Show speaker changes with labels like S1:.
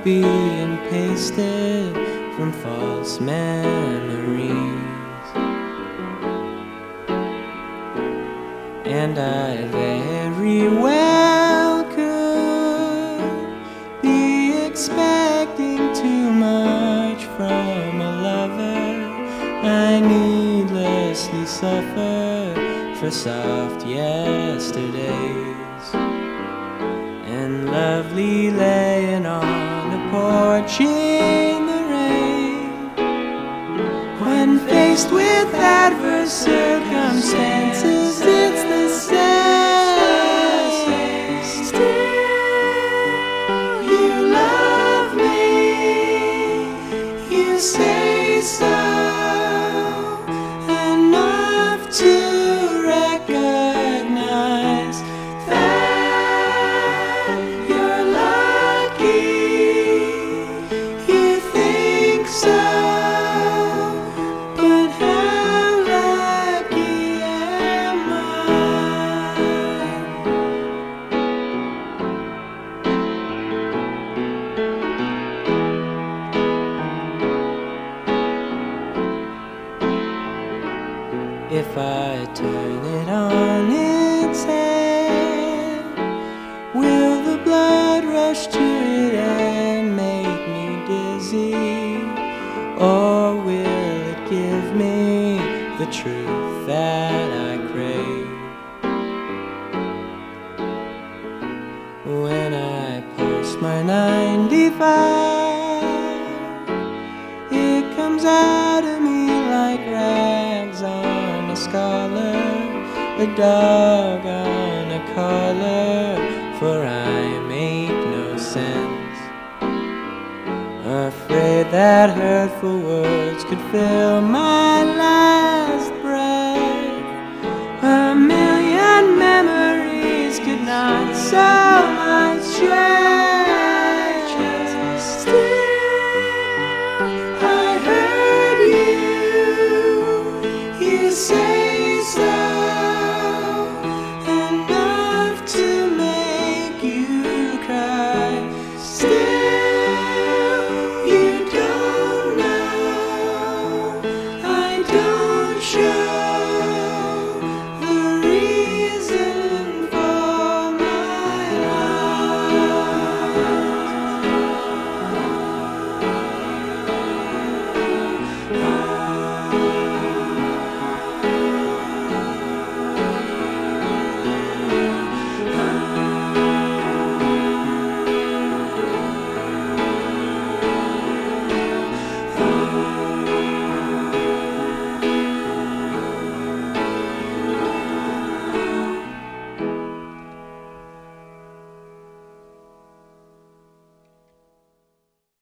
S1: copy and pasted from false memories. And I very well could be expecting too much from a lover. I needlessly suffer for soft yesterdays, and lovely laying on the porch in the rain. When faced with adverse circumstances, it's the same. Still, you love me, you say so, enough to recognize that you're lucky. You think so, but how lucky am I? If I turn it on its head, will the blood rush to it and make me dizzy? Or will it give me the truth that I crave? When I post my 95, it comes out of me like rags on a scholar, a dog on a collar, for I make no sense. Afraid that hurtful words could fill my last breath. A million memories could not so much stretch. Still, I heard you say